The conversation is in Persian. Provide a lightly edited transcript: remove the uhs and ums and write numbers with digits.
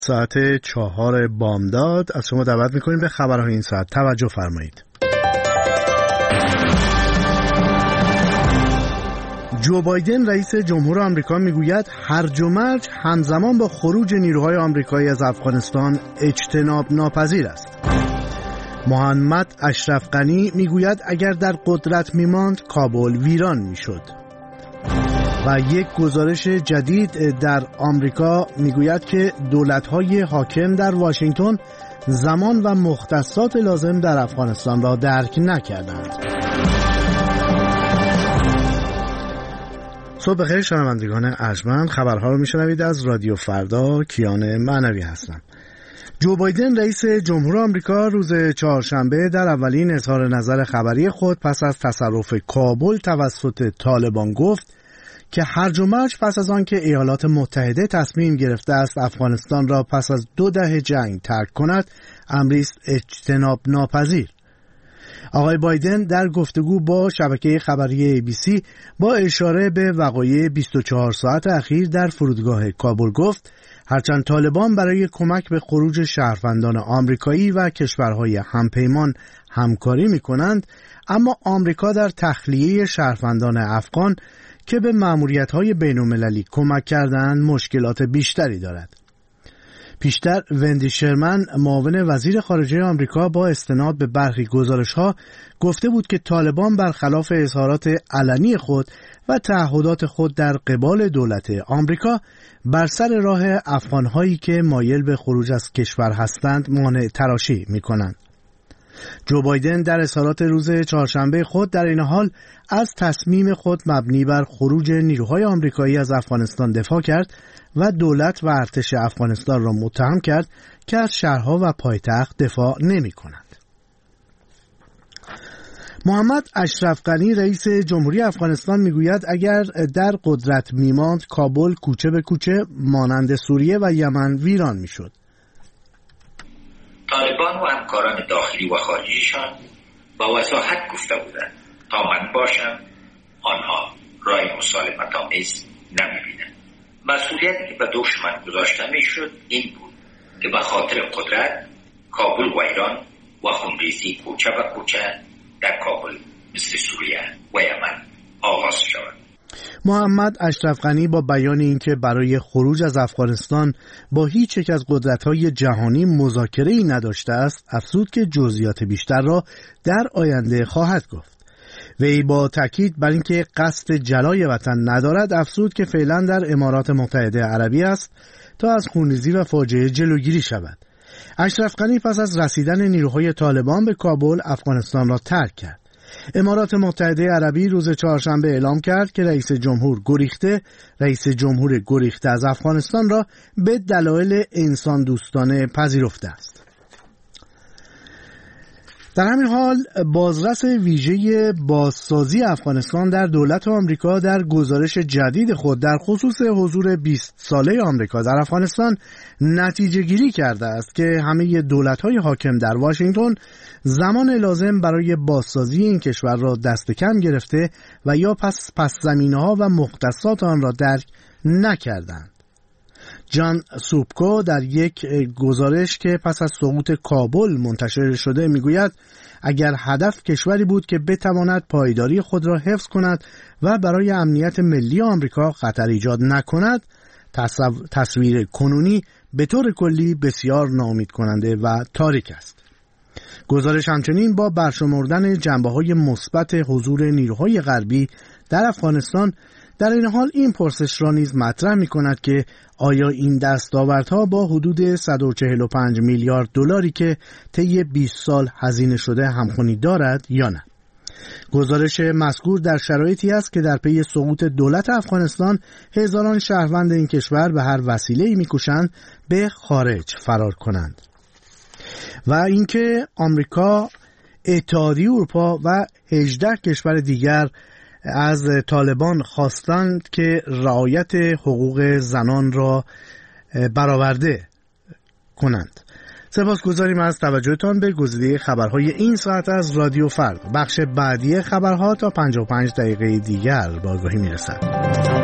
ساعت 4 بامداد از شما دعوت میکنیم به خبرهای این ساعت. توجه فرمایید. جو بایدن رئیس جمهور آمریکا میگوید هرج و مرج همزمان با خروج نیروهای آمریکایی از افغانستان اجتناب ناپذیر است. محمد اشرف غنی میگوید اگر در قدرت میماند کابل ویران میشد. و یک گزارش جدید در آمریکا میگوید که دولت‌های حاکم در واشنگتن زمان و مختصات لازم در افغانستان را درک نکردند. صبح بخیر شنوندگان ارجمند، خبرها رو میشنوید از رادیو فردا. کیان معنوی هستم. جو بایدن رئیس جمهور آمریکا روز چهارشنبه در اولین اظهار نظر خبری خود پس از تصرف کابل توسط طالبان گفت که هرج و مرج پس از آن که ایالات متحده تصمیم گرفته است افغانستان را پس از 2 دهه جنگ ترک کند امری است اجتناب ناپذیر. آقای بایدن در گفتگو با شبکه خبری ABC با اشاره به وقایع 24 ساعت اخیر در فرودگاه کابل گفت هرچند طالبان برای کمک به خروج شهروندان آمریکایی و کشورهای همپیمان همکاری می‌کنند، اما آمریکا در تخلیه شهروندان افغان که به مأموریت‌های بین‌المللی کمک کردند مشکلات بیشتری دارد. پیشتر وندی شرمن معاون وزیر خارجه آمریکا با استناد به برخی گزارش‌ها گفته بود که طالبان برخلاف اظهارات علنی خود و تعهدات خود در قبال دولت آمریکا بر سر راه افغان‌هایی که مایل به خروج از کشور هستند مانع تراشی می‌کنند. جو بایدن در اظهارات روز چهارشنبه خود در این حال از تصمیم خود مبنی بر خروج نیروهای آمریکایی از افغانستان دفاع کرد و دولت و ارتش افغانستان را متهم کرد که از شهرها و پایتخت دفاع نمی کنند. محمد اشرف غنی رئیس جمهوری افغانستان میگوید اگر در قدرت میماند کابل کوچه به کوچه مانند سوریه و یمن ویران میشد. طالبان و همکاران داخلی و خارجیشان با وضاحت گفته بودند تا من باشم آنها رای مسالمت آمیز نمی‌بینند. مسئولیتی که به دوش من گذاشته میشد این بود که به خاطر قدرت کابل و ایران و خونریزی کوچه به کوچه در کابل مثل سوریه و یمن آغاز شود. محمد اشرف غنی با بیان اینکه برای خروج از افغانستان با هیچ یک از قدرت‌های جهانی مذاکره‌ای نداشته است، افزود که جزئیات بیشتر را در آینده خواهد گفت. وی با تاکید بر اینکه قصد جلای وطن ندارد، افزود که فعلا در امارات متحده عربی است تا از خونریزی و فاجعه جلوگیری شود. اشرف غنی پس از رسیدن نیروهای طالبان به کابل افغانستان را ترک کرد. امارات متحده عربی روز چهارشنبه اعلام کرد که رئیس جمهور گریخته از افغانستان را به دلایل انسان دوستانه پذیرفته است. در همین حال بازرس ویژه بازسازی افغانستان در دولت آمریکا در گزارش جدید خود در خصوص حضور 20 ساله آمریکا در افغانستان نتیجه گیری کرده است که همه دولت‌های حاکم در واشنگتن زمان لازم برای بازسازی این کشور را دست کم گرفته و یا پس زمینه‌ها و مختصات آن را درک نکردند. جان سوبکو در یک گزارش که پس از سقوط کابل منتشر شده میگوید اگر هدف کشوری بود که بتواند پایداری خود را حفظ کند و برای امنیت ملی آمریکا خطر ایجاد نکند، تصویر کنونی به طور کلی بسیار ناامید کننده و تاریک است. گزارش همچنین با برشمردن جنبه‌های مثبت حضور نیروهای غربی در افغانستان در این حال این پرسش را نیز مطرح می‌کند که آیا این دستاوردها با حدود 145 میلیارد دلاری که طی 20 سال هزینه شده همخوانی دارد یا نه. گزارش مذکور در شرایطی است که در پی سقوط دولت افغانستان هزاران شهروند این کشور به هر وسیله‌ای می‌کوشند به خارج فرار کنند. و اینکه آمریکا، اتحادیه اروپا و 18 کشور دیگر از طالبان خواستند که رعایت حقوق زنان را برآورده کنند. سپاسگزاریم از توجهتان به گزیده خبرهای این ساعت از رادیو فردا. بخش بعدی خبرها تا 55 دقیقه دیگر با آگاهی میرسد.